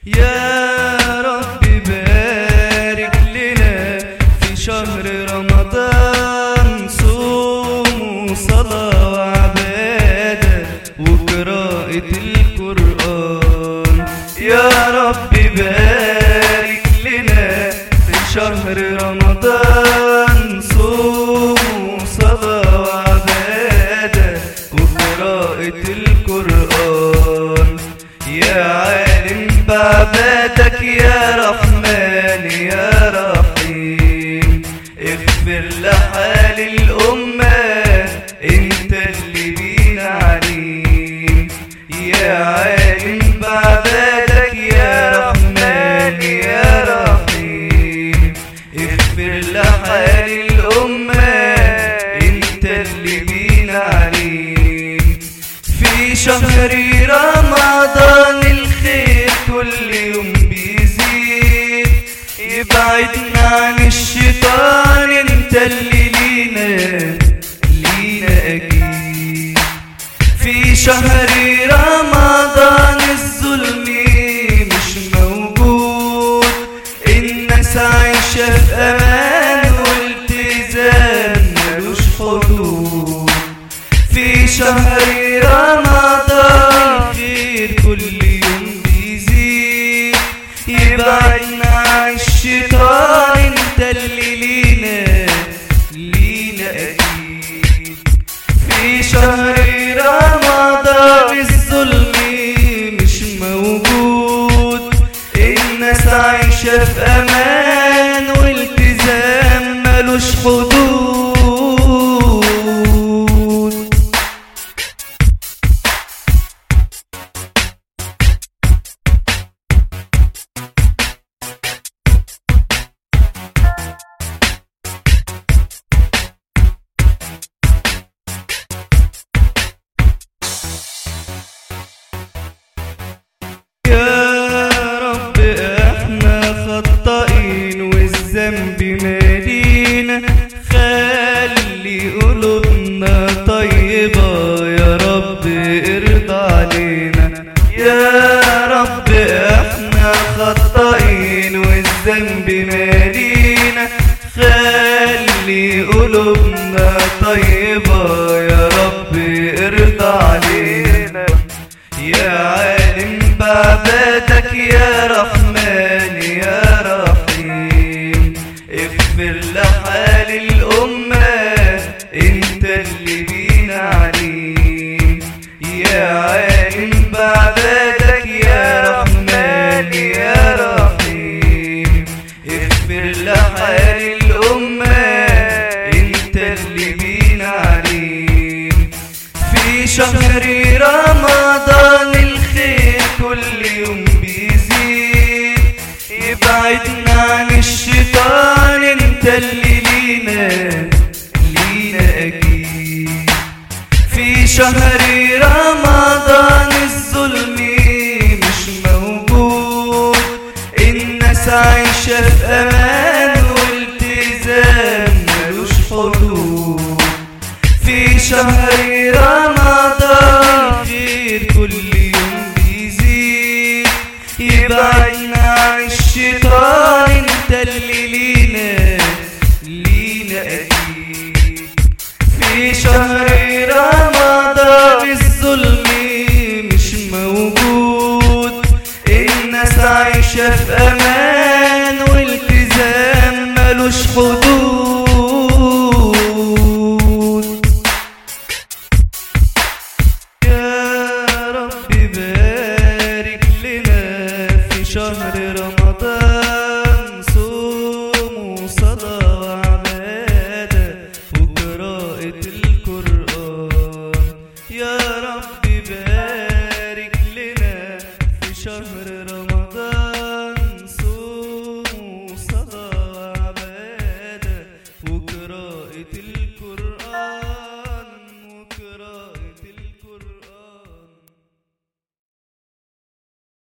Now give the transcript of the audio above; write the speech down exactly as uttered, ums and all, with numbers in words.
يا رب بارك لنا في شهر رمضان، صوم وصلاة وعبادة وقراءة القرآن. يا رب بارك لنا في شهر رمضان، صوم وصلاة وعبادة وقراءة القرآن. يا عالم بعبادك يا رحمن يا رحيم، اغفر لحال الأمة انت اللي بينا عليم. يا عالم بعبادك يا رحمن يا رحيم، اغفر لحال الأمة انت اللي بينا عليم. في شهر رمضان الخير كل يوم بيزيد، يبعدنا عن الشيطان انت اللي لينا لينا اكيد. في شهر رمضان الظلم مش موجود، الناس عايشة في امان والتزام ملوش حدود. في شهر رمضان الخير كل يوم بيزيد، يبعدنا عن الشيطان انت اللي لينا لينا اكيد. في شهر رمضان الظلم مش موجود، الناس عايشة في امان والتزام ملوش حدود. والذنب مالينا، خلي قلوبنا طيبة يا رب ارضى علينا. يا رب احنا خطائين والذنب مالينا، خلي قلوبنا طيبة يا رب ارضى علينا. يا عالم بعبادك يا رحمن يا رحيم، اغفر لحال الأمة انت اللي بينا عليم. يا عالم بعبادك يا رحمن يا رحيم، اغفر لحال الأمة انت اللي بينا عليم. في شهر رمضان الخير كل يوم بيزيد، يبعدنا عن الشيطان انت اللي لينا لينا اكيد. في شهر رمضان الظلم مش موجود، الناس عايشة في امان والتزام ملوش حدود. في شهر رمضان الخير كل يوم بيزيد، يبعدنا عن الشيطان انت اللي لينا لينا اكيد. في شهر